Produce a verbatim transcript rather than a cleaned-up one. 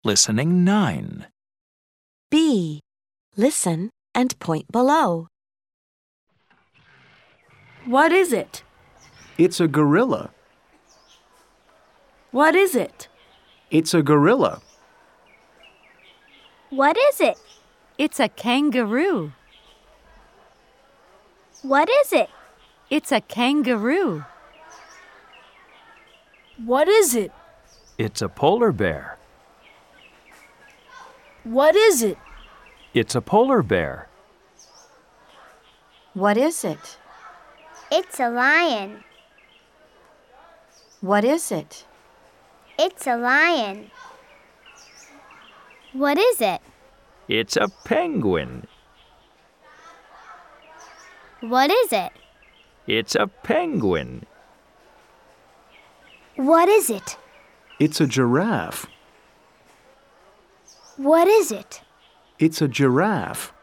Listening nine. B. Listen and point below. What is it? It's a gorilla. What is it? It's a gorilla. What is it? It's a kangaroo. What is it? It's a kangaroo. What is it? It's a polar bear. What is it? It's a polar bear. What is it? It's a lion. What is it? It's a lion. What is it? It's a penguin. What is it? It's a penguin. What is it? It's a giraffe. What is it? It's a giraffe.